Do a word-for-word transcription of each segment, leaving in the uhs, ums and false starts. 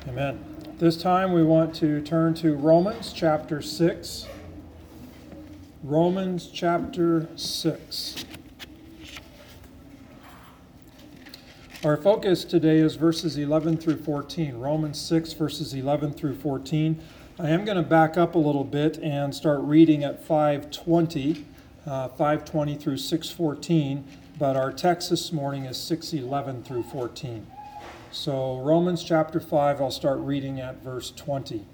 Amen. This time we want to turn to Romans chapter six. Romans chapter six. Our focus today is verses eleven through fourteen. Romans six, verses eleven through fourteen. I am going to back up a little bit and start reading at five twenty, uh, five twenty through six fourteen, but our text this morning is six eleven through fourteen. So Romans chapter five, I'll start reading at verse twenty.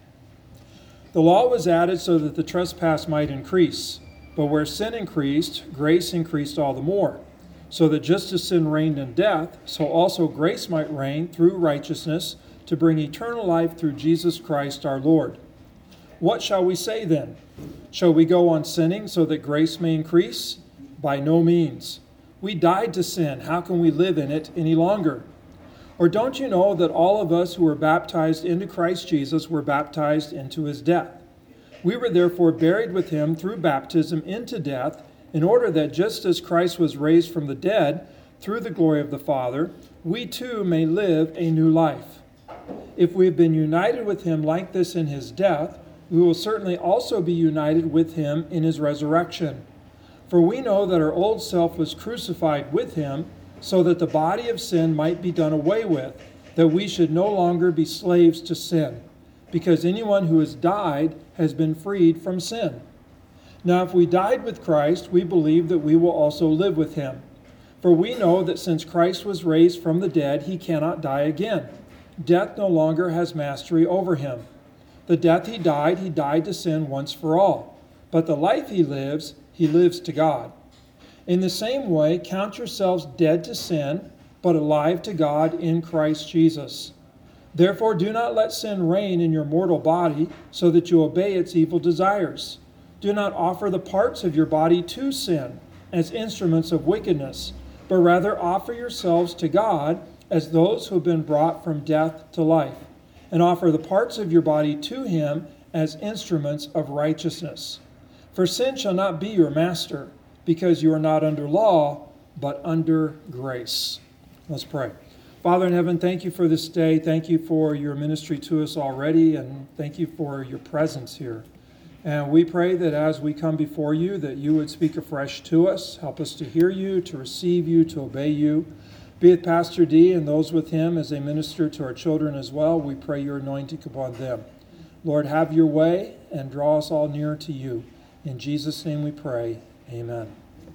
The law was added so that the trespass might increase, but where sin increased, grace increased all the more, so that just as sin reigned in death, so also grace might reign through righteousness to bring eternal life through Jesus Christ our Lord. What shall we say then? Shall we go on sinning so that grace may increase? By no means. We died to sin. How can we live in it any longer? Or don't you know that all of us who were baptized into Christ Jesus were baptized into his death? We were therefore buried with him through baptism into death, in order that just as Christ was raised from the dead through the glory of the Father, we too may live a new life. If we have been united with him like this in his death, we will certainly also be united with him in his resurrection. For we know that our old self was crucified with him, so that the body of sin might be done away with, that we should no longer be slaves to sin, because anyone who has died has been freed from sin. Now if we died with Christ, we believe that we will also live with him. For we know that since Christ was raised from the dead, he cannot die again. Death no longer has mastery over him. The death he died, he died to sin once for all. But the life he lives, he lives to God. In the same way, count yourselves dead to sin, but alive to God in Christ Jesus. Therefore, do not let sin reign in your mortal body, so that you obey its evil desires. Do not offer the parts of your body to sin as instruments of wickedness, but rather offer yourselves to God as those who have been brought from death to life, and offer the parts of your body to him as instruments of righteousness. For sin shall not be your master, because you are not under law, but under grace. Let's pray. Father in heaven, thank you for this day. Thank you for your ministry to us already, and thank you for your presence here. And we pray that as we come before you, that you would speak afresh to us. Help us to hear you, to receive you, to obey you. Be with Pastor D and those with him as they minister to our children as well. We pray your anointing upon them. Lord, have your way and draw us all nearer to you. In Jesus' name we pray. Amen.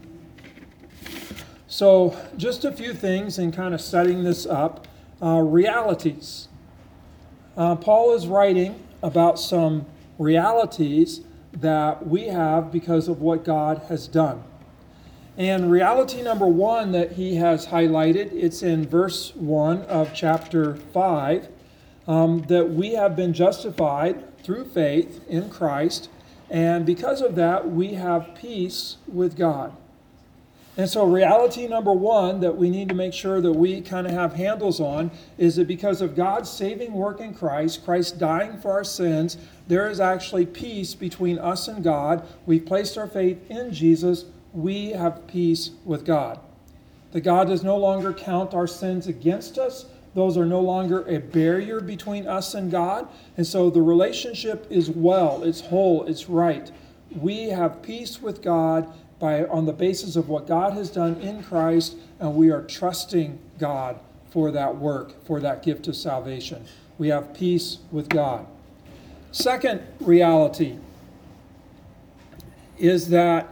So just a few things in kind of setting this up. Uh, realities. Uh, Paul is writing about some realities that we have because of what God has done. And reality number one that he has highlighted, it's in verse one of chapter five, um, that we have been justified through faith in Christ, and because of that, we have peace with God. And so reality number one that we need to make sure that we kind of have handles on is that because of God's saving work in Christ, Christ dying for our sins, there is actually peace between us and God. We've placed our faith in Jesus. We have peace with God. That God does no longer count our sins against us. Those are no longer a barrier between us and God. And so the relationship is well, it's whole, it's right. We have peace with God by on the basis of what God has done in Christ, and we are trusting God for that work, for that gift of salvation. We have peace with God. Second reality is that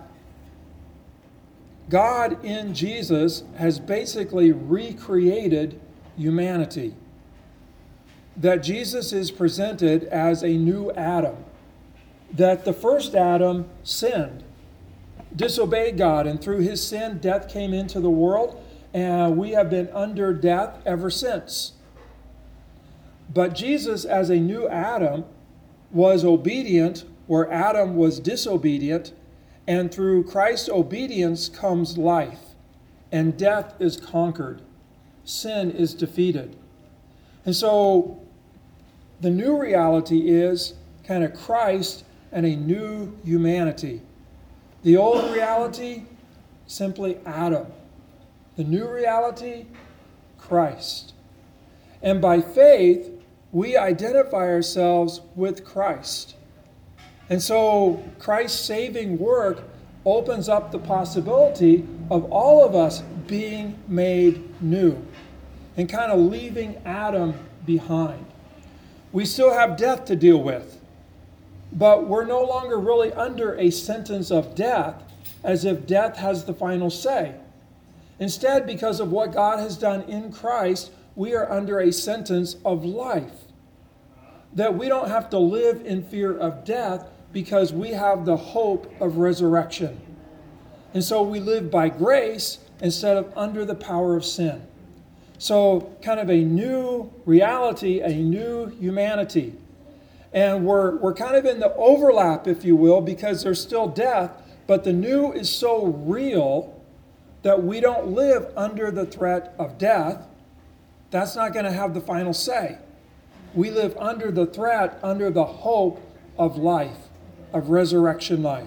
God in Jesus has basically recreated humanity. That Jesus is presented as a new Adam. That the first Adam sinned, disobeyed God, and through his sin, death came into the world, and we have been under death ever since. But Jesus, as a new Adam, was obedient where Adam was disobedient, and through Christ's obedience comes life, and death is conquered. Sin is defeated. And so the new reality is kind of Christ and a new humanity. The old reality, simply Adam. The new reality, Christ. And by faith, we identify ourselves with Christ. And so Christ's saving work opens up the possibility of all of us being made new and kind of leaving Adam behind. We still have death to deal with, but we're no longer really under a sentence of death as if death has the final say. Instead, because of what God has done in Christ, we are under a sentence of life. That we don't have to live in fear of death because we have the hope of resurrection. And so we live by grace instead of under the power of sin. So kind of a new reality, a new humanity. And we're, we're kind of in the overlap, if you will, because there's still death, but the new is so real that we don't live under the threat of death. That's not going to have the final say. We live under the threat, under the hope of life, of resurrection life.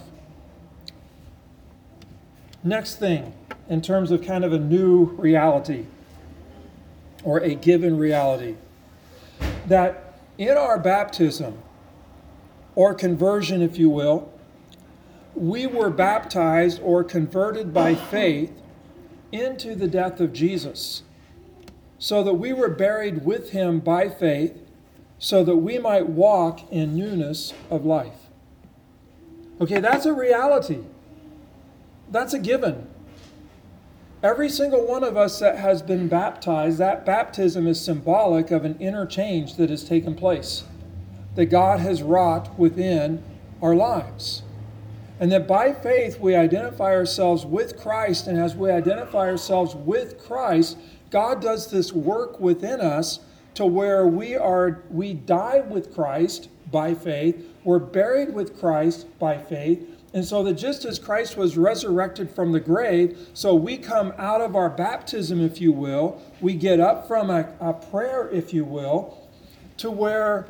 Next thing, in terms of kind of a new reality, or a given reality, that in our baptism, or conversion, if you will, we were baptized or converted by faith into the death of Jesus, so that we were buried with him by faith, so that we might walk in newness of life. Okay, that's a reality. That's a given. Every single one of us that has been baptized, that baptism is symbolic of an inner change that has taken place, that God has wrought within our lives. And that by faith we identify ourselves with Christ, and as we identify ourselves with Christ, God does this work within us to where we are, we die with Christ by faith, we're buried with Christ by faith, and so that just as Christ was resurrected from the grave, so we come out of our baptism, if you will, we get up from a, a prayer, if you will, to where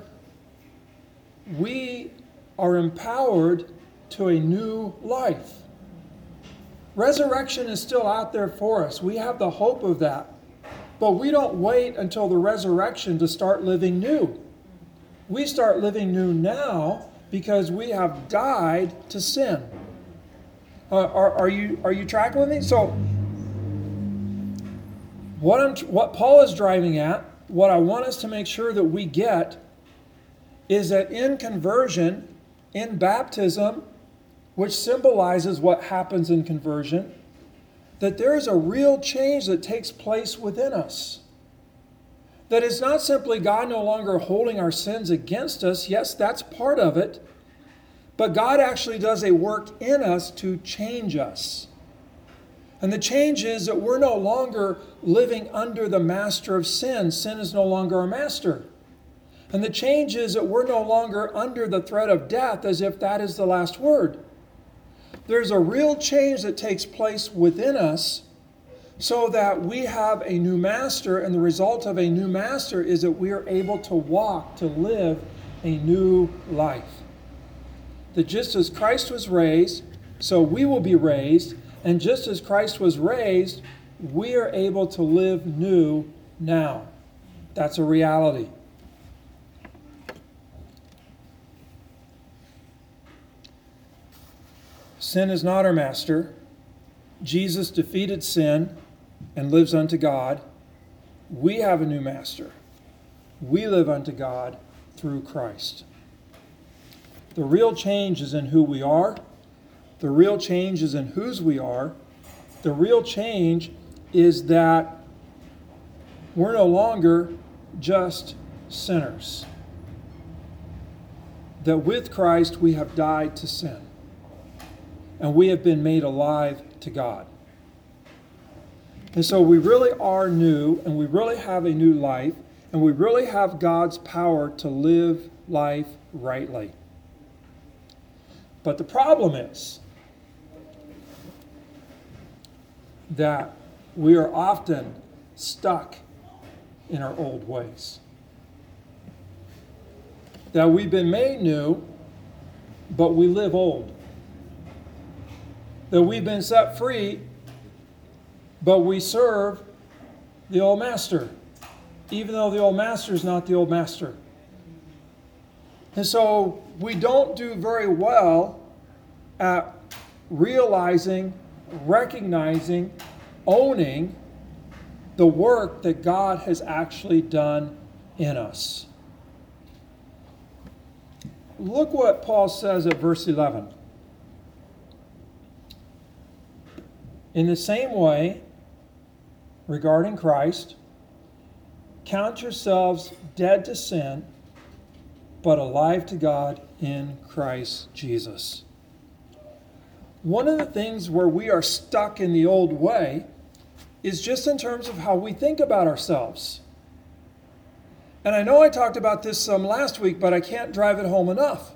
we are empowered to a new life. Resurrection is still out there for us. We have the hope of that. But we don't wait until the resurrection to start living new. We start living new now because we have died to sin. Uh, are, are you are you tracking with me? So, what I'm what Paul is driving at, what I want us to make sure that we get, is that in conversion, in baptism, which symbolizes what happens in conversion, that there is a real change that takes place within us. That it's not simply God no longer holding our sins against us. Yes, that's part of it. But God actually does a work in us to change us. And the change is that we're no longer living under the master of sin. Sin is no longer our master. And the change is that we're no longer under the threat of death as if that is the last word. There's a real change that takes place within us so that we have a new master, and the result of a new master is that we are able to walk, to live a new life. That just as Christ was raised, so we will be raised, and just as Christ was raised, we are able to live new now. That's a reality. Sin is not our master. Jesus defeated sin and lives unto God. We have a new master. We live unto God through Christ. The real change is in who we are. The real change is in whose we are. The real change is that we're no longer just sinners. That with Christ we have died to sin. And we have been made alive to God. And so we really are new, and we really have a new life, and we really have God's power to live life rightly. But the problem is that we are often stuck in our old ways. That we've been made new, but we live old. That we've been set free, but we serve the old master, even though the old master is not the old master. And so we don't do very well at realizing, recognizing, owning the work that God has actually done in us. Look what Paul says at verse eleven. In the same way, regarding Christ, count yourselves dead to sin, but alive to God in Christ Jesus. One of the things where we are stuck in the old way is just in terms of how we think about ourselves. And I know I talked about this some last week, but I can't drive it home enough.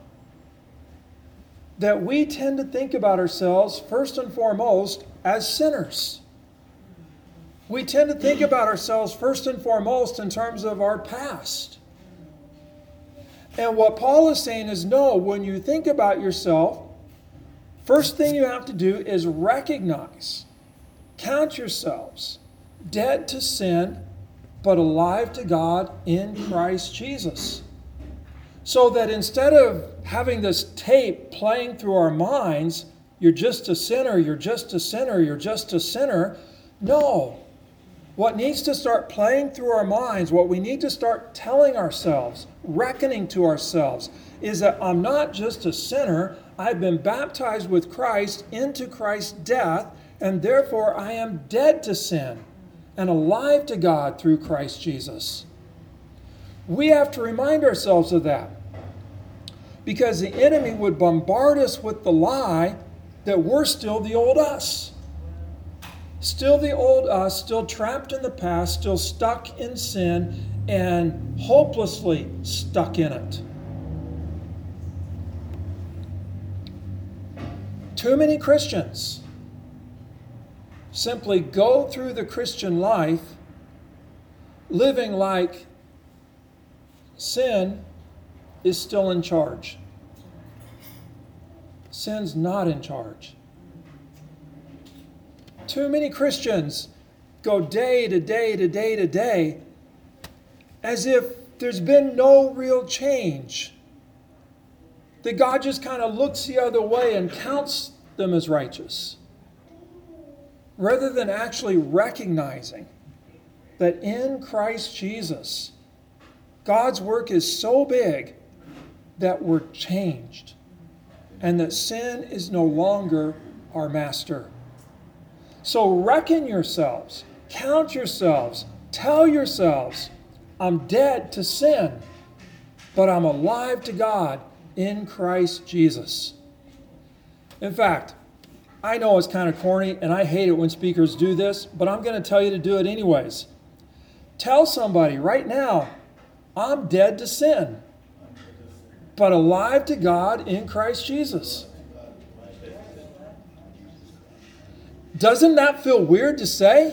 That we tend to think about ourselves, first and foremost, as sinners. We tend to think about ourselves, first and foremost, in terms of our past. And what Paul is saying is, no, when you think about yourself, first thing you have to do is recognize, count yourselves dead to sin, but alive to God in Christ Jesus. So that instead of having this tape playing through our minds, you're just a sinner, you're just a sinner, you're just a sinner. No. What needs to start playing through our minds, what we need to start telling ourselves, reckoning to ourselves, is that I'm not just a sinner, I've been baptized with Christ into Christ's death, and therefore I am dead to sin and alive to God through Christ Jesus. We have to remind ourselves of that, because the enemy would bombard us with the lie that we're still the old us. Still the old us, still trapped in the past, still stuck in sin, and hopelessly stuck in it. Too many Christians simply go through the Christian life living like sin is still in charge. Sin's not in charge. Too many Christians go day to day to day to day as if there's been no real change. That God just kind of looks the other way and counts them as righteous, rather than actually recognizing that in Christ Jesus, God's work is so big that we're changed, and that sin is no longer our master. So reckon yourselves, count yourselves, tell yourselves, I'm dead to sin, but I'm alive to God in Christ Jesus. In fact, I know it's kind of corny, and I hate it when speakers do this, but I'm going to tell you to do it anyways. Tell somebody right now, I'm dead to sin, but alive to God in Christ Jesus. Doesn't that feel weird to say?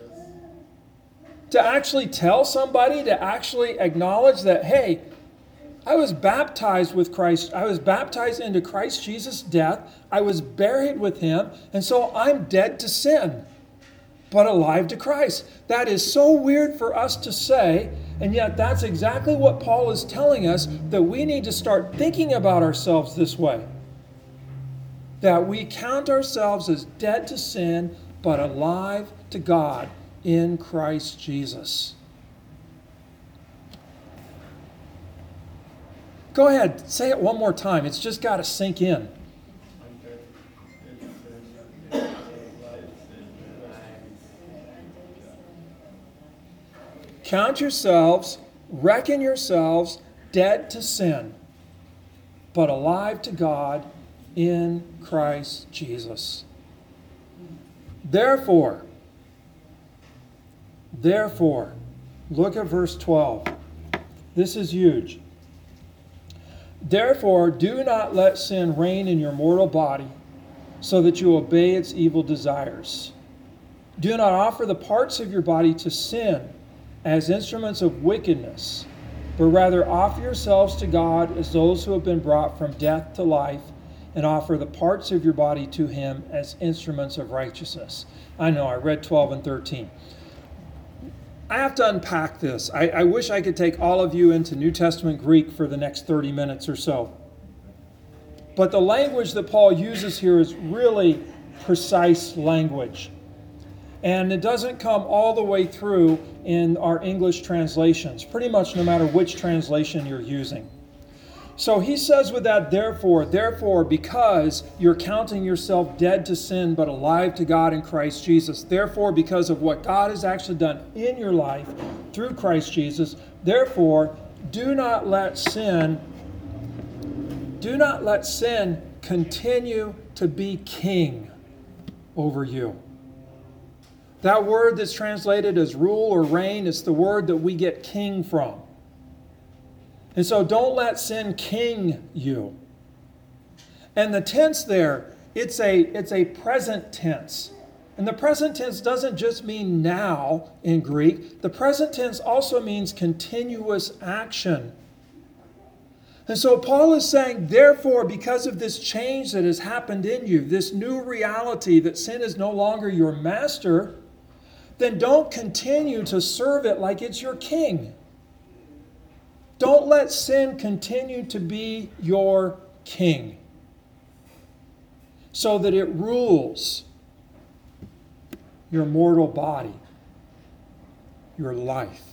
To actually tell somebody, to actually acknowledge that, hey, I was baptized with Christ. I was baptized into Christ Jesus' death. I was buried with him. And so I'm dead to sin, but alive to Christ. That is so weird for us to say. And yet that's exactly what Paul is telling us, that we need to start thinking about ourselves this way. That we count ourselves as dead to sin, but alive to God in Christ Jesus. Go ahead, say it one more time. It's just got to sink in. Count yourselves, reckon yourselves dead to sin, but alive to God in Christ Jesus. Therefore, therefore, look at verse twelve. This is huge. Therefore, do not let sin reign in your mortal body, so that you obey its evil desires. Do not offer the parts of your body to sin as instruments of wickedness, but rather offer yourselves to God as those who have been brought from death to life, and offer the parts of your body to him as instruments of righteousness. I know, I read twelve and thirteen. I have to unpack this. I, I wish I could take all of you into New Testament Greek for the next thirty minutes or so. But the language that Paul uses here is really precise language. And it doesn't come all the way through in our English translations, pretty much no matter which translation you're using. So he says with that, therefore, therefore, because you're counting yourself dead to sin but alive to God in Christ Jesus, therefore, because of what God has actually done in your life through Christ Jesus, therefore, do not let sin, do not let sin continue to be king over you. That word that's translated as rule or reign is the word that we get king from. And so don't let sin king you. And the tense there, it's a, it's a present tense. And the present tense doesn't just mean now in Greek. The present tense also means continuous action. And so Paul is saying, therefore, because of this change that has happened in you, this new reality that sin is no longer your master, then don't continue to serve it like it's your king. Don't let sin continue to be your king so that it rules your mortal body, your life.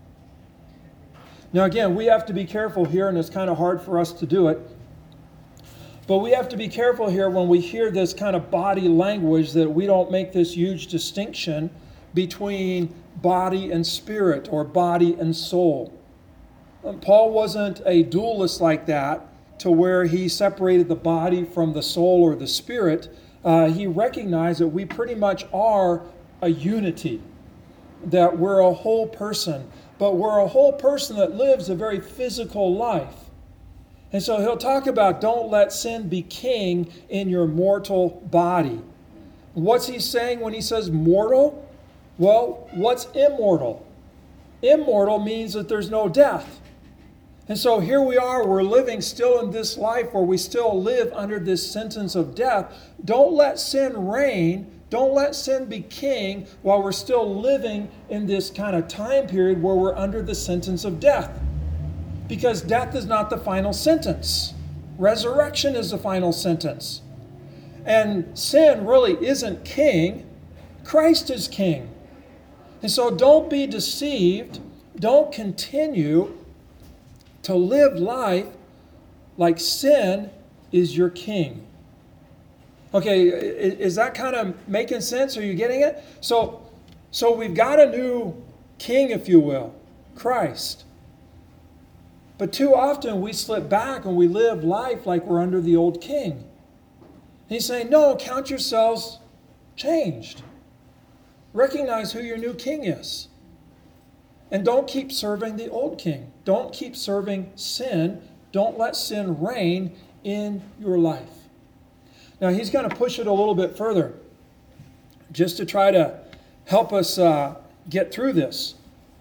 Now again, we have to be careful here, and it's kind of hard for us to do it, but we have to be careful here when we hear this kind of body language that we don't make this huge distinction between body and spirit or body and soul. Paul wasn't a dualist like that to where he separated the body from the soul or the spirit. Uh, he recognized that we pretty much are a unity, that we're a whole person, but we're a whole person that lives a very physical life. And so he'll talk about don't let sin be king in your mortal body. What's he saying when he says mortal? Well, what's immortal? Immortal means that there's no death. And so here we are, we're living still in this life where we still live under this sentence of death. Don't let sin reign. Don't let sin be king while we're still living in this kind of time period where we're under the sentence of death. Because death is not the final sentence. Resurrection is the final sentence. And sin really isn't king. Christ is king. And so don't be deceived. Don't continue to live life like sin is your king. Okay, is that kind of making sense? Are you getting it? So, so we've got a new king, if you will, Christ. But too often we slip back and we live life like we're under the old king. And he's saying, no, count yourselves changed. Recognize who your new king is. And don't keep serving the old king. Don't keep serving sin. Don't let sin reign in your life. Now, he's going to push it a little bit further just to try to help us uh, get through this.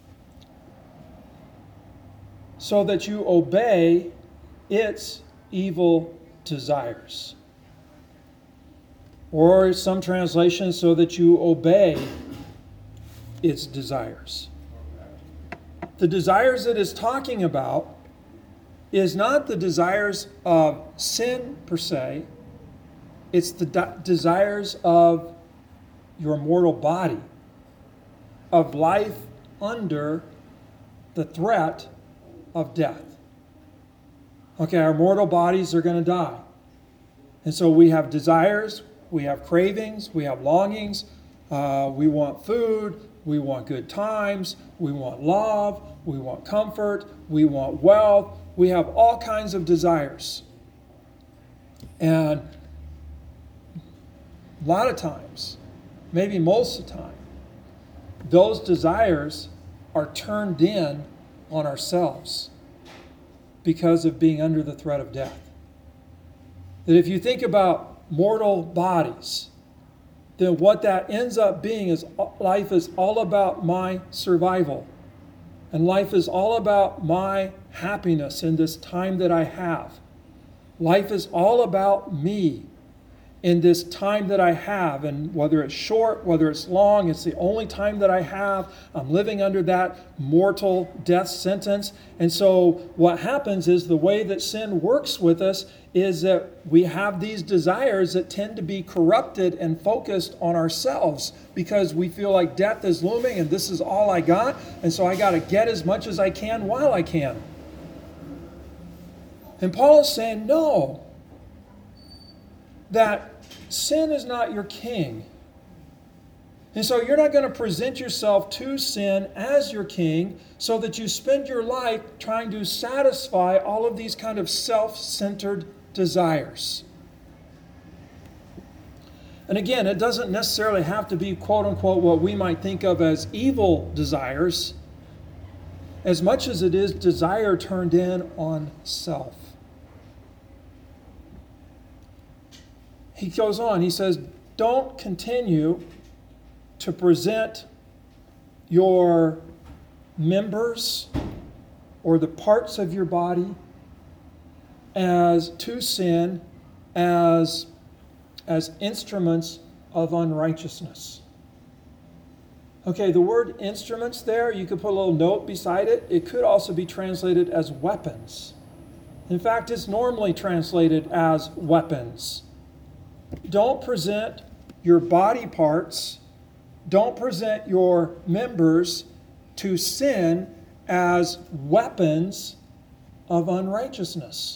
So that you obey its evil desires. Or some translations, so that you obey its desires. The desires that it's talking about is not the desires of sin per se. It's the de- desires of your mortal body, of life under the threat of death. Okay, our mortal bodies are going to die. And so we have desires, we have cravings, we have longings, uh, we want food, we want good times, we want love, we want comfort, we want wealth, we have all kinds of desires. And a lot of times, maybe most of the time, those desires are turned in on ourselves because of being under the threat of death. That if you think about mortal bodies, then what that ends up being is life is all about my survival. And life is all about my happiness in this time that I have. Life is all about me. in this time that I have, and whether it's short, whether it's long, it's the only time that I have. I'm living under that mortal death sentence. And so what happens is the way that sin works with us is that we have these desires that tend to be corrupted and focused on ourselves because we feel like death is looming and this is all I got. And so I got to get as much as I can while I can. And Paul is saying, no, that sin is not your king. And so you're not going to present yourself to sin as your king so that you spend your life trying to satisfy all of these kind of self-centered desires. And again, it doesn't necessarily have to be, quote unquote, what we might think of as evil desires, as much as it is desire turned in on self. He goes on, he says, don't continue to present your members or the parts of your body as to sin as, as instruments of unrighteousness. Okay, the word instruments there, you could put a little note beside it. It could also be translated as weapons. In fact, it's normally translated as weapons. Don't present your body parts, don't present your members to sin as weapons of unrighteousness.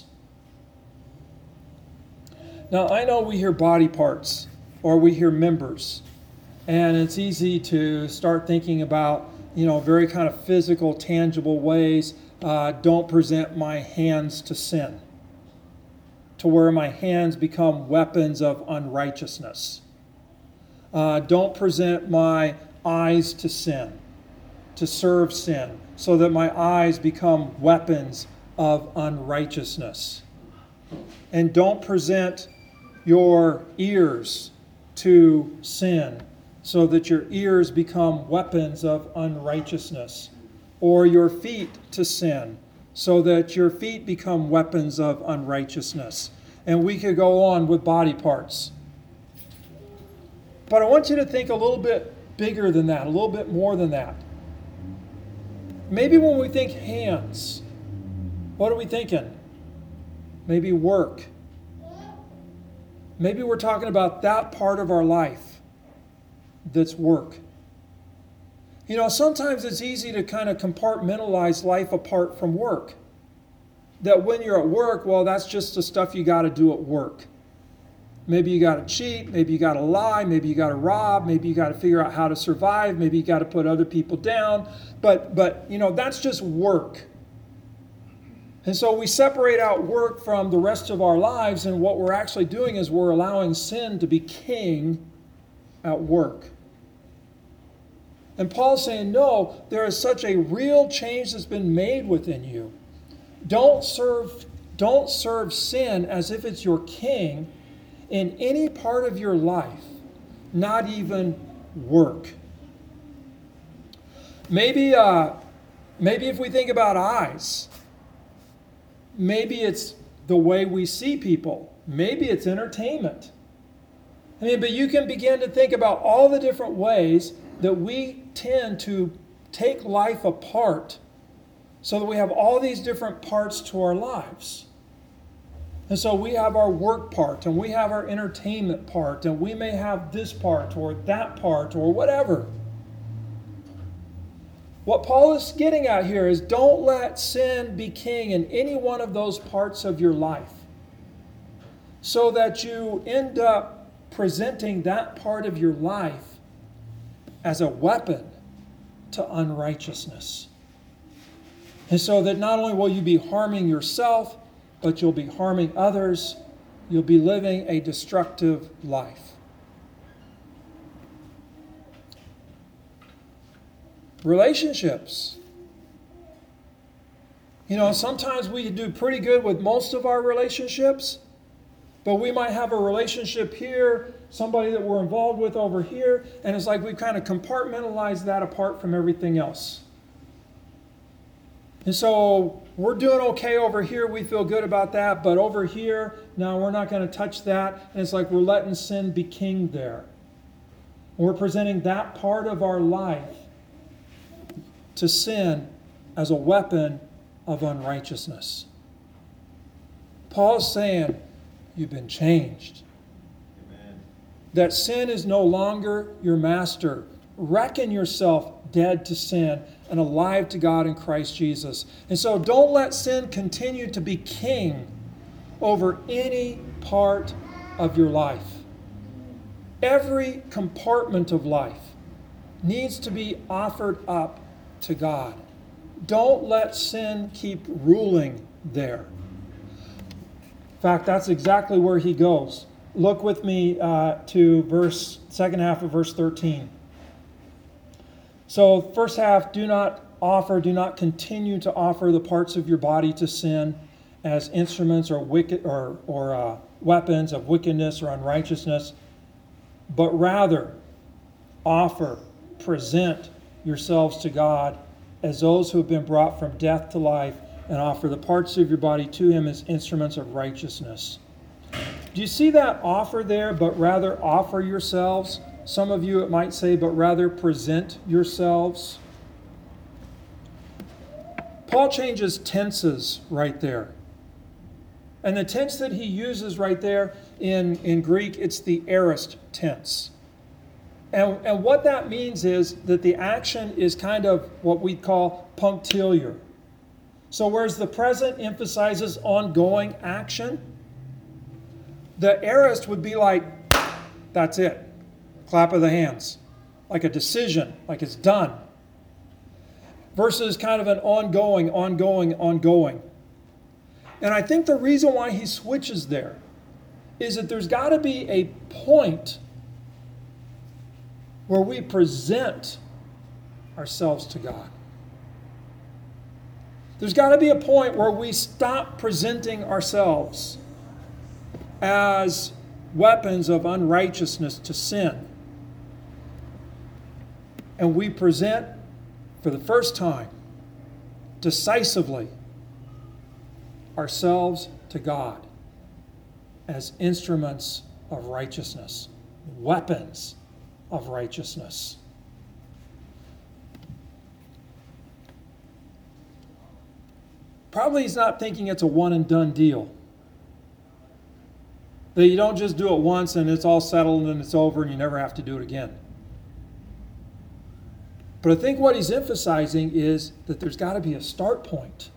Now, I know we hear body parts or we hear members, and it's easy to start thinking about, you know, very kind of physical, tangible ways. Uh, don't present my hands to sin, to where my hands become weapons of unrighteousness. Uh, don't present my eyes to sin, to serve sin, so that my eyes become weapons of unrighteousness. And don't present your ears to sin, so that your ears become weapons of unrighteousness. Or your feet to sin, so that your feet become weapons of unrighteousness. And we could go on with body parts. But I want you to think a little bit bigger than that, a little bit more than that. Maybe when we think hands, what are we thinking? Maybe work. Maybe we're talking about that part of our life that's work. You know, sometimes it's easy to kind of compartmentalize life apart from work. That when you're at work, well, that's just the stuff you got to do at work. Maybe you got to cheat, maybe you got to lie, maybe you got to rob, maybe you got to figure out how to survive, maybe you got to put other people down. But, but you know, that's just work. And so we separate out work from the rest of our lives, and what we're actually doing is we're allowing sin to be king at work. And Paul's saying, no, there is such a real change that's been made within you. Don't serve, don't serve sin as if it's your king in any part of your life, not even work. Maybe, uh, maybe if we think about eyes, maybe it's the way we see people. Maybe it's entertainment. I mean, but you can begin to think about all the different ways that we tend to take life apart so that we have all these different parts to our lives. And so we have our work part, and we have our entertainment part, and we may have this part or that part or whatever. What Paul is getting at here is don't let sin be king in any one of those parts of your life, so that you end up presenting that part of your life as a weapon to unrighteousness. And so that not only will you be harming yourself, but you'll be harming others. You'll be living a destructive life. Relationships. You know, sometimes we do pretty good with most of our relationships, but we might have a relationship here, somebody that we're involved with over here, and it's like we kind of compartmentalize that apart from everything else. And so we're doing okay over here. We feel good about that. But over here, no, we're not going to touch that. And it's like we're letting sin be king there. We're presenting that part of our life to sin as a weapon of unrighteousness. Paul's saying, you've been changed. Amen. That sin is no longer your master. Reckon yourself dead to sin and alive to God in Christ Jesus. And so don't let sin continue to be king over any part of your life. Every compartment of life needs to be offered up to God. Don't let sin keep ruling there. In fact, that's exactly where he goes. Look with me uh, to verse second half of verse thirteen. So first half, do not offer, do not continue to offer the parts of your body to sin as instruments or wicked or or uh, weapons of wickedness or unrighteousness, but rather offer, present yourselves to God as those who have been brought from death to life, and offer the parts of your body to him as instruments of righteousness. Do you see that offer there, but rather offer yourselves? Some of you, it might say, but rather present yourselves. Paul changes tenses right there. And the tense that he uses right there in, in Greek, it's the aorist tense. And, and what that means is that the action is kind of what we call punctiliar. So whereas the present emphasizes ongoing action, the aorist would be like, that's it. Clap of the hands. Like a decision, like it's done. Versus kind of an ongoing, ongoing, ongoing. And I think the reason why he switches there is that there's got to be a point where we present ourselves to God. There's got to be a point where we stop presenting ourselves as weapons of unrighteousness to sin. And we present, for the first time, decisively, ourselves to God as instruments of righteousness, weapons of righteousness. Probably he's not thinking it's a one and done deal. That you don't just do it once and it's all settled and it's over and you never have to do it again. But I think what he's emphasizing is that there's got to be a start point.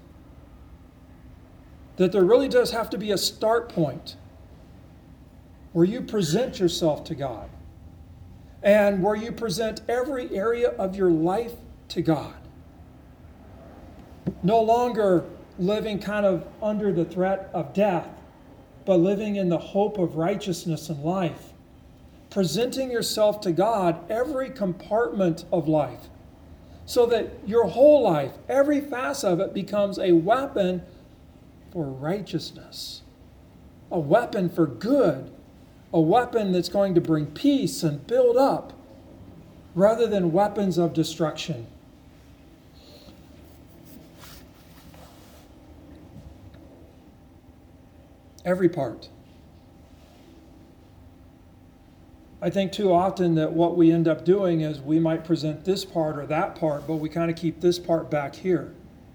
That there really does have to be a start point where you present yourself to God and where you present every area of your life to God. No longer living kind of under the threat of death, but living in the hope of righteousness and life. Presenting yourself to God, every compartment of life, so that your whole life, every facet of it, becomes a weapon for righteousness, a weapon for good, a weapon that's going to bring peace and build up, rather than weapons of destruction. Every part. I think too often that what we end up doing is we might present this part or that part, but we kind of keep this part back here.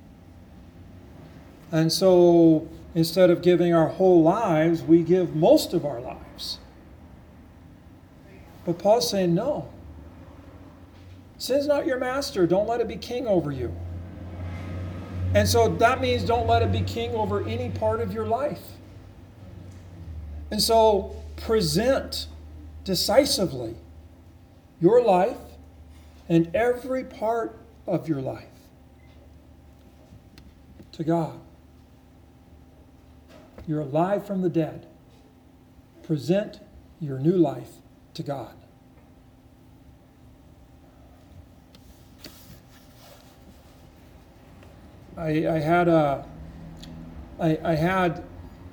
And so instead of giving our whole lives, we give most of our lives. But Paul's saying, no. Sin's not your master. Don't let it be king over you. And so that means don't let it be king over any part of your life. And so present decisively your life and every part of your life to God. You're alive from the dead. Present your new life to God. I, I had a, I, I had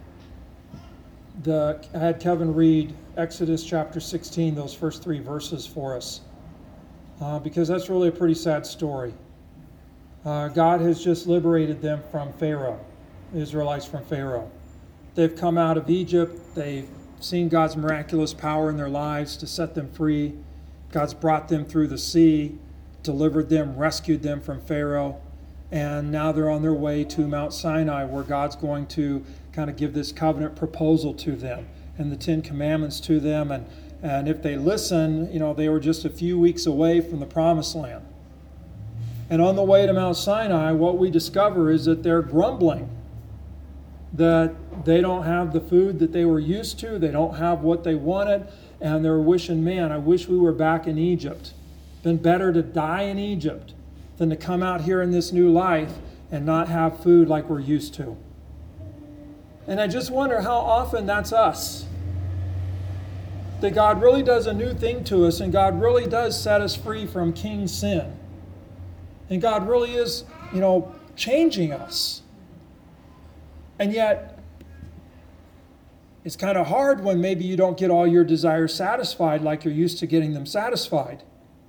the, I had Kevin read Exodus chapter sixteen, those first three verses for us, uh, because that's really a pretty sad story. Uh, God has just liberated them from Pharaoh, the Israelites from Pharaoh. They've come out of Egypt. They've seen God's miraculous power in their lives to set them free. God's brought them through the sea, delivered them, rescued them from Pharaoh. And now they're on their way to Mount Sinai, where God's going to kind of give this covenant proposal to them and the Ten Commandments to them. And, and if they listen, you know, they were just a few weeks away from the Promised Land. And on the way to Mount Sinai, what we discover is that they're grumbling, that they don't have the food that they were used to, they don't have what they wanted, and they're wishing, man, I wish we were back in Egypt. Been better to die in Egypt than to come out here in this new life and not have food like we're used to. And I just wonder how often that's us. That God really does a new thing to us, and God really does set us free from king sin. And God really is, you know, changing us. And yet, it's kind of hard when maybe you don't get all your desires satisfied like you're used to getting them satisfied.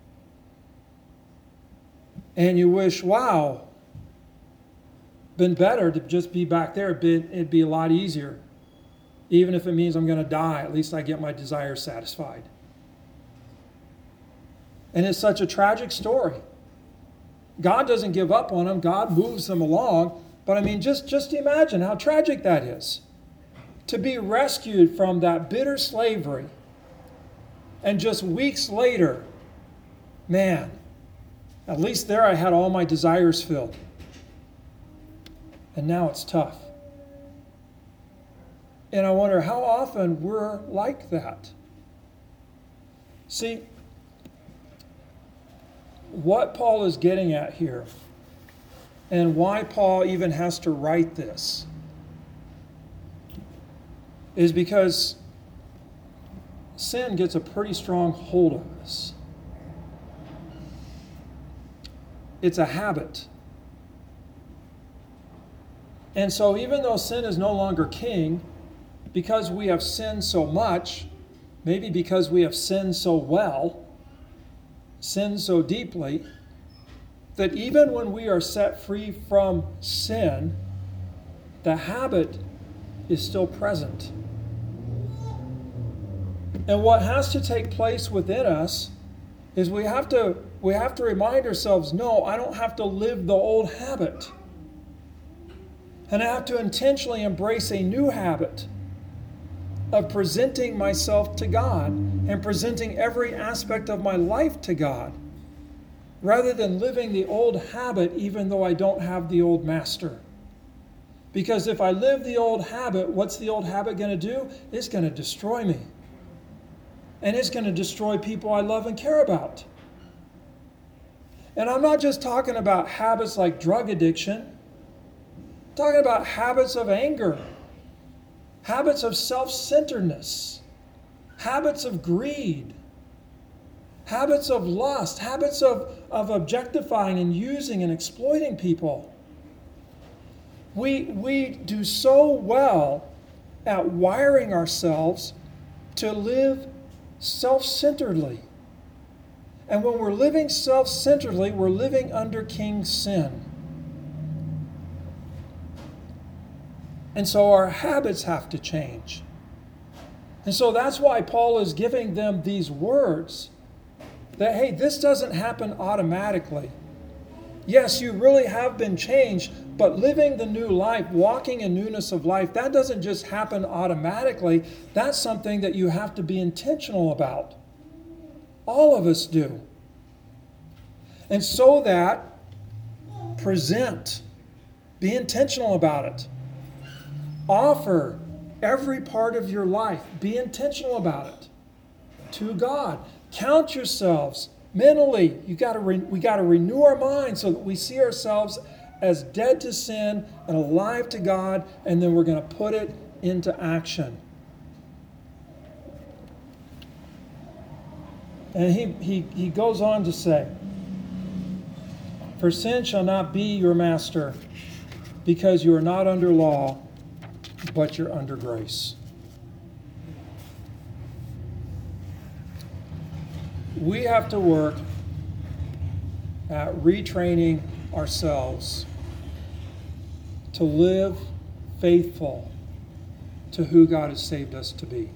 And you wish, wow, been better to just be back there. It'd be, it'd be a lot easier. Even if it means I'm going to die, at least I get my desires satisfied. And it's such a tragic story. God doesn't give up on them. God moves them along. But I mean, just, just imagine how tragic that is. To be rescued from that bitter slavery. And just weeks later, man, at least there I had all my desires filled. And now it's tough. And I wonder how often we're like that. See, what Paul is getting at here, and why Paul even has to write this, is because sin gets a pretty strong hold of us. It's a habit. And so even though sin is no longer king, because we have sinned so much, maybe because we have sinned so well, sinned so deeply, that even when we are set free from sin, the habit is still present. And what has to take place within us is we have to we have to remind ourselves, no, I don't have to live the old habit. And I have to intentionally embrace a new habit of presenting myself to God and presenting every aspect of my life to God, rather than living the old habit even though I don't have the old master. Because if I live the old habit, what's the old habit going to do? It's going to destroy me. And it's going to destroy people I love and care about. And I'm not just talking about habits like drug addiction. I'm talking about habits of anger, habits of self-centeredness, habits of greed, habits of lust, habits of, of objectifying and using and exploiting people. We, we do so well at wiring ourselves to live self-centeredly. And when we're living self-centeredly, we're living under King Sin. And so our habits have to change. And so that's why Paul is giving them these words. That, hey, this doesn't happen automatically. Yes, you really have been changed, but living the new life, walking in newness of life, that doesn't just happen automatically. That's something that you have to be intentional about. All of us do. And so that, present. Be intentional about it. Offer every part of your life. Be intentional about it to God. Count yourselves mentally. You got to re- we got to renew our minds so that we see ourselves as dead to sin and alive to God, and then we're going to put it into action. And he, he, he goes on to say, "For sin shall not be your master, because you are not under law, but you're under grace." We have to work at retraining ourselves to live faithful to who God has saved us to be,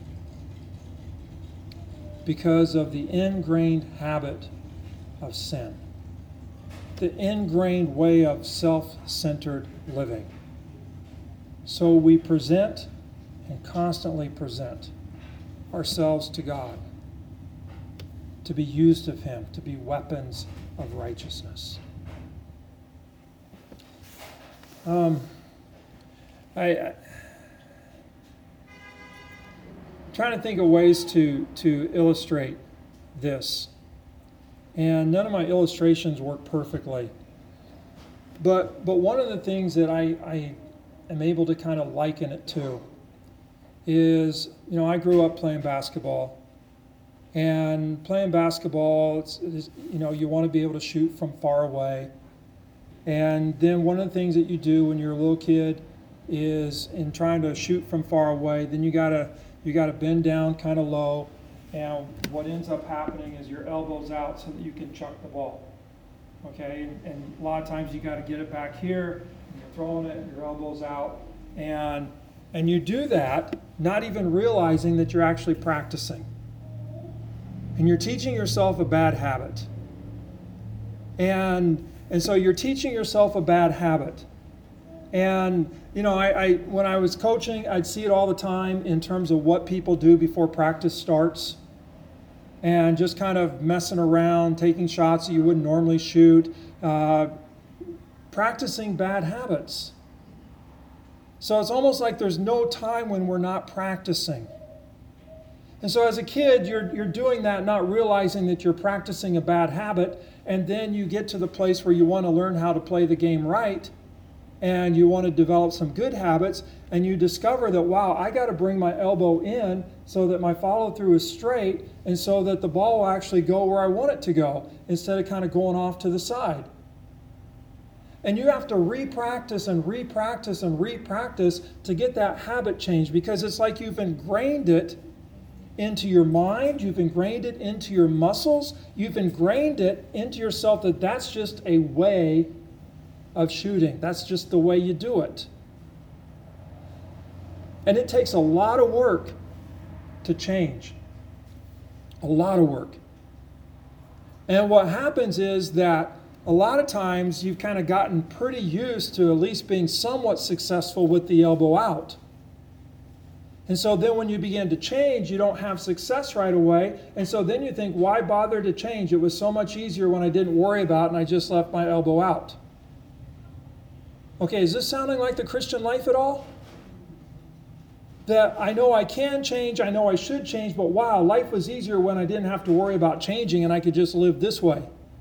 because of the ingrained habit of sin, the ingrained way of self-centered living. So we present and constantly present ourselves to God to be used of Him, to be weapons of righteousness. Um, I, I trying to think of ways to to illustrate this, and none of my illustrations work perfectly. But but one of the things that I, I am able to kind of liken it to is, you know, I grew up playing basketball, and playing basketball, it's, it's, you know, you want to be able to shoot from far away. And then one of the things that you do when you're a little kid is, in trying to shoot from far away, then you gotta you gotta bend down kind of low, and what ends up happening is your elbow's out so that you can chuck the ball. Okay, and, and a lot of times you got to get it back here, and you're throwing it, and your elbow's out, and and you do that not even realizing that you're actually practicing, and you're teaching yourself a bad habit, and and so you're teaching yourself a bad habit. And, you know, I, I when I was coaching, I'd see it all the time in terms of what people do before practice starts, and just kind of messing around, taking shots that you wouldn't normally shoot, uh, practicing bad habits. So it's almost like there's no time when we're not practicing. And so as a kid, you're you're doing that, not realizing that you're practicing a bad habit, and then you get to the place where you want to learn how to play the game right, and you want to develop some good habits, and you discover that, wow, I got to bring my elbow in so that my follow-through is straight, and so that the ball will actually go where I want it to go, instead of kind of going off to the side. And you have to re-practice and re-practice and re-practice to get that habit change, because it's like you've ingrained it into your mind, you've ingrained it into your muscles, you've ingrained it into yourself that that's just a way of shooting. That's just the way you do it. And it takes a lot of work to change. A lot of work. And what happens is that a lot of times you've kind of gotten pretty used to at least being somewhat successful with the elbow out. And so then when you begin to change, you don't have success right away. And so then you think, why bother to change? It was so much easier when I didn't worry about it and I just left my elbow out. Okay, is this sounding like the Christian life at all? That I know I can change, I know I should change, but wow, life was easier when I didn't have to worry about changing and I could just live this way.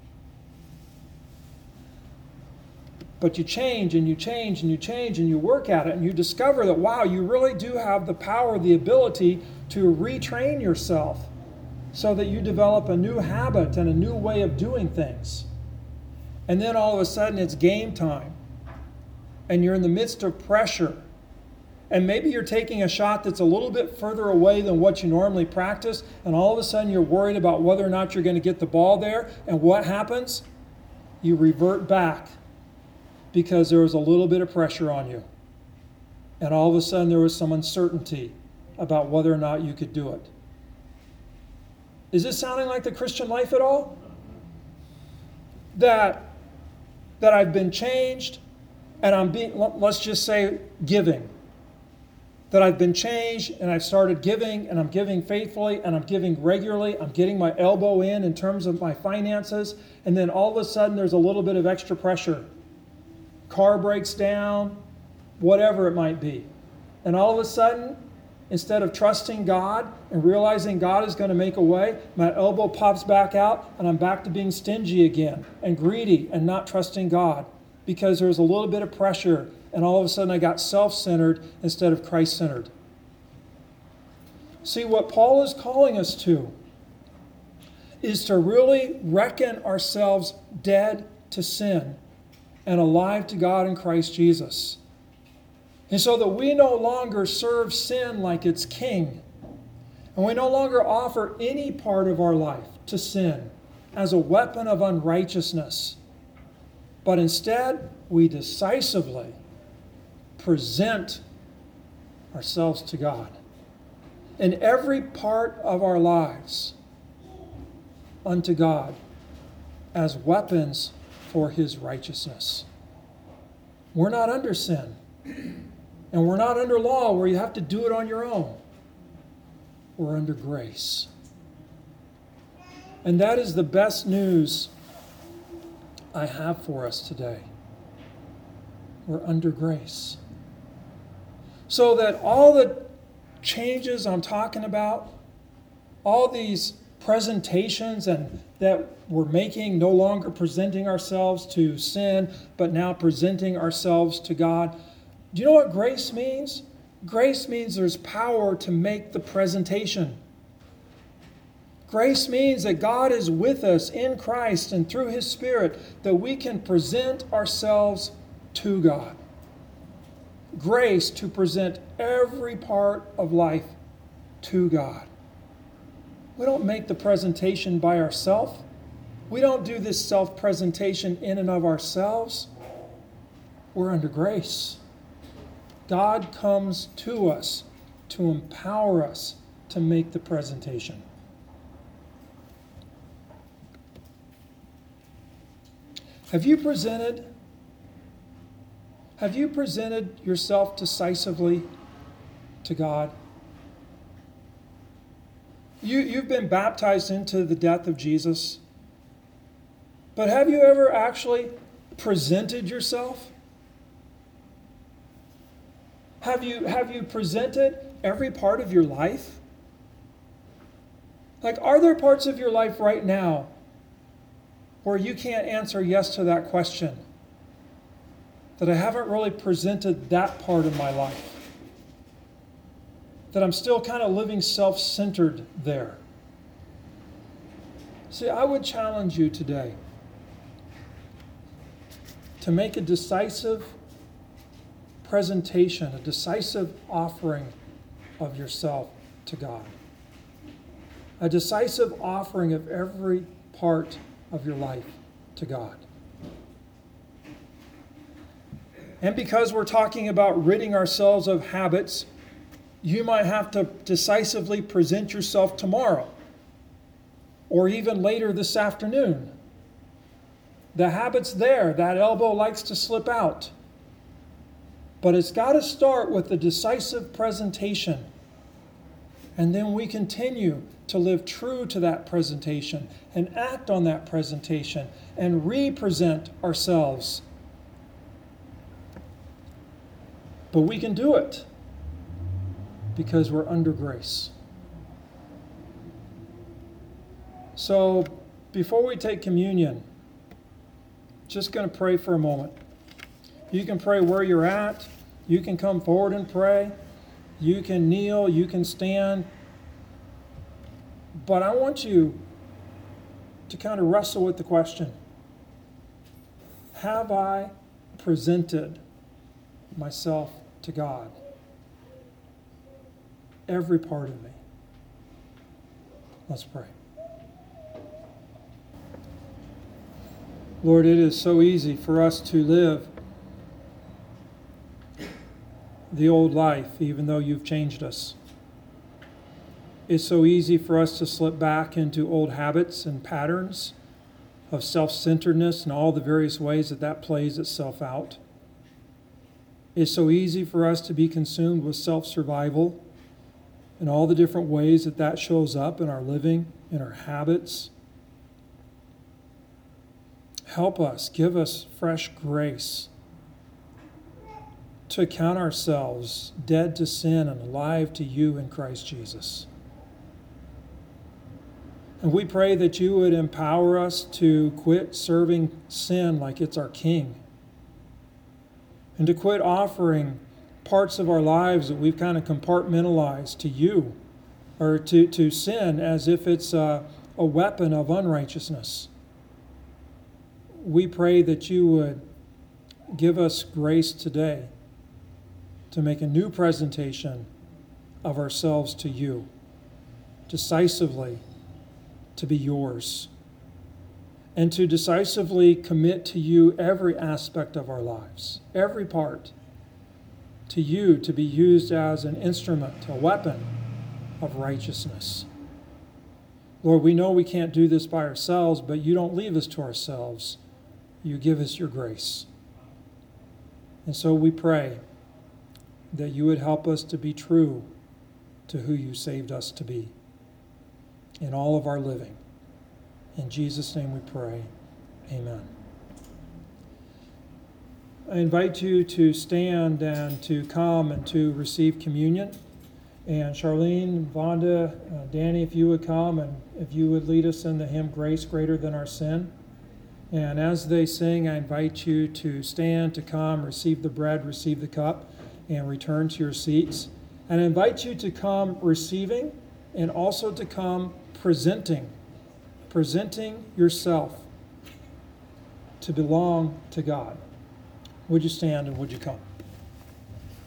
But you change and you change and you change and you work at it, and you discover that, wow, you really do have the power, the ability to retrain yourself so that you develop a new habit and a new way of doing things. And then all of a sudden it's game time. And you're in the midst of pressure. And maybe you're taking a shot that's a little bit further away than what you normally practice, and all of a sudden you're worried about whether or not you're going to get the ball there. And what happens? You revert back because there was a little bit of pressure on you. And all of a sudden there was some uncertainty about whether or not you could do it. Is this sounding like the Christian life at all? That, that I've been changed, and I'm being, let's just say, giving. That I've been changed and I've started giving, and I'm giving faithfully and I'm giving regularly. I'm getting my elbow in in terms of my finances, and then all of a sudden there's a little bit of extra pressure. Car breaks down, whatever it might be. And all of a sudden, instead of trusting God and realizing God is going to make a way, my elbow pops back out and I'm back to being stingy again and greedy and not trusting God, because there was a little bit of pressure, and all of a sudden I got self-centered instead of Christ-centered. See, what Paul is calling us to is to really reckon ourselves dead to sin and alive to God in Christ Jesus. And so that we no longer serve sin like it's king, and we no longer offer any part of our life to sin as a weapon of unrighteousness. But instead, we decisively present ourselves to God in every part of our lives unto God as weapons for His righteousness. We're not under sin, and we're not under law where you have to do it on your own. We're under grace. And that is the best news I have for us today. We're under grace. So that all the changes I'm talking about, all these presentations and that we're making, no longer presenting ourselves to sin, but now presenting ourselves to God. Do you know what grace means? Grace means there's power to make the presentation. Grace means that God is with us in Christ and through His Spirit, that we can present ourselves to God. Grace to present every part of life to God. We don't make the presentation by ourselves. We don't do this self-presentation in and of ourselves. We're under grace. God comes to us to empower us to make the presentation. Have you presented, have you presented yourself decisively to God? You, you've been baptized into the death of Jesus, but have you ever actually presented yourself? Have you, have you presented every part of your life? Like, are there parts of your life right now where you can't answer yes to that question? That I haven't really presented that part of my life? That I'm still kind of living self-centered there? See, I would challenge you today to make a decisive presentation, a decisive offering of yourself to God. A decisive offering of every part of your life to God. And because we're talking about ridding ourselves of habits, you might have to decisively present yourself tomorrow or even later this afternoon. The habit's there. That elbow likes to slip out. But it's got to start with a decisive presentation. And then we continue to live true to that presentation and act on that presentation and represent ourselves. But we can do it because we're under grace. So before we take communion, just going to pray for a moment. You can pray where you're at. You can come forward and pray. You can kneel. You can stand. But I want you to kind of wrestle with the question, have I presented myself to God? Every part of me. Let's pray. Lord, it is so easy for us to live the old life, even though you've changed us. It's so easy for us to slip back into old habits and patterns of self-centeredness and all the various ways that that plays itself out. It's so easy for us to be consumed with self-survival and all the different ways that that shows up in our living, in our habits. Help us, give us fresh grace to count ourselves dead to sin and alive to you in Christ Jesus. And we pray that you would empower us to quit serving sin like it's our king, and to quit offering parts of our lives that we've kind of compartmentalized to you, or to, to sin as if it's a, a weapon of unrighteousness. We pray that you would give us grace today to make a new presentation of ourselves to you, decisively to be yours. and to decisively commit to you every aspect of our lives, every part, to you to be used as an instrument, a weapon of righteousness. Lord, we know we can't do this by ourselves, but you don't leave us to ourselves. You give us your grace. And so we pray that you would help us to be true to who you saved us to be in all of our living. In Jesus' name we pray. Amen. I invite you to stand and to come and to receive communion. And Charlene, Vonda, uh, Danny, if you would come and if you would lead us in the hymn, Grace Greater Than Our Sin. And as they sing, I invite you to stand, to come, receive the bread, receive the cup, and return to your seats. And I invite you to come receiving and also to come presenting, presenting yourself to belong to God. Would you stand and would you come?